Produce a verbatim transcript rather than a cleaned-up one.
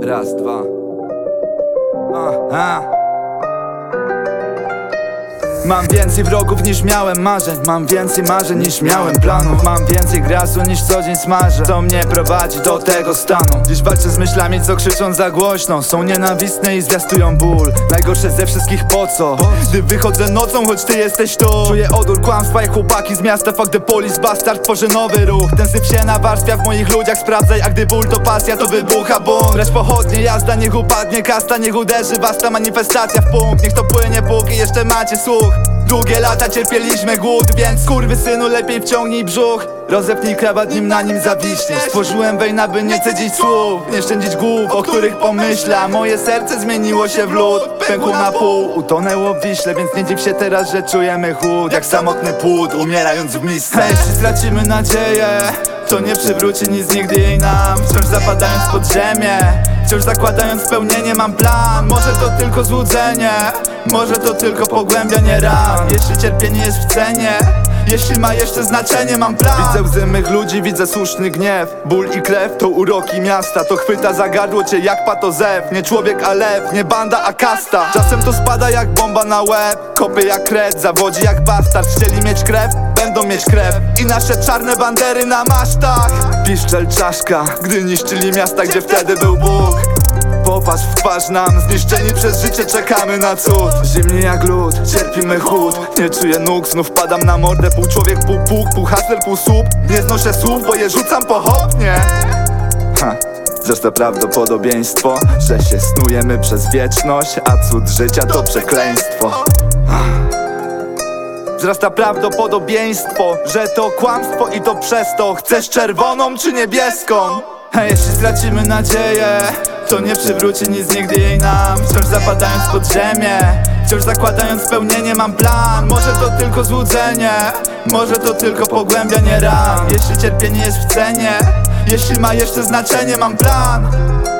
Raz, dwa. A, a. Mam więcej wrogów niż miałem marzeń. Mam więcej marzeń niż miałem planów. Mam więcej grasu niż co dzień smażę. To mnie prowadzi do tego stanu. Dziś walczę z myślami, co krzyczą za głośno. Są nienawistne i zwiastują ból. Najgorsze ze wszystkich po co? Gdy wychodzę nocą, choć ty jesteś tu. Czuję odór kłamstwa jak chłopaki z miasta. Fuck the police, bastard tworzy nowy ruch. Ten syf się nawarstwia w moich ludziach. Sprawdzaj, a gdy ból to pasja, to wybucha bum. Brać pochodnie, jazda, niech upadnie kasta. Niech uderzy was ta manifestacja w punkt. Niech to płynie, póki jeszcze macie słuch. Długie lata cierpieliśmy głód, więc skurwysynu lepiej wciągnij brzuch. Rozepnij krawat, nim na nim zawiśniesz. Stworzyłem wejna, by nie cedzić słów, nie szczędzić głów, o których pomyśla. Moje serce zmieniło się w lód, pękło na pół, utonęło w Wiśle. Więc nie dziw się teraz, że czujemy chłód, jak samotny płód, umierając w misce. Jeśli stracimy nadzieję, to nie przywróci nic nigdy jej nam. Wciąż zapadając pod ziemię, wciąż zakładając spełnienie, mam plan. Może to tylko złudzenie, może to tylko pogłębianie ran. Jeśli cierpienie jest w cenie, jeśli ma jeszcze znaczenie, mam plan. Widzę łzy mych ludzi, widzę słuszny gniew. Ból i krew to uroki miasta. To chwyta za gardło cię jak patozew. Nie człowiek, a lew, nie banda, a kasta. Czasem to spada jak bomba na łeb. Kopie jak kret, zawodzi jak bastard. Chcieli mieć krew, będą mieć krew. I nasze czarne bandery na masztach. Piszczel czaszka, gdy niszczyli miasta, gdzie wtedy był Bóg. Popatrz w twarz nam, zniszczeni przez życie czekamy na cud. Zimni jak lód, cierpimy chłód. Nie czuję nóg, znów padam na mordę. Pół człowiek, pół puk, pół hasler, pół słup. Nie znoszę słów, bo je rzucam pochopnie. Ha, zresztą prawdopodobieństwo, że się snujemy przez wieczność, a cud życia to przekleństwo. Wzrasta prawdopodobieństwo, że to kłamstwo i to przez to. Chcesz czerwoną czy niebieską? A jeśli stracimy nadzieję, to nie przywróci nic nigdy jej nam. Wciąż zapadając pod ziemię, wciąż zakładając spełnienie, mam plan. Może to tylko złudzenie, może to tylko pogłębianie ran. Jeśli cierpienie jest w cenie, jeśli ma jeszcze znaczenie, mam plan.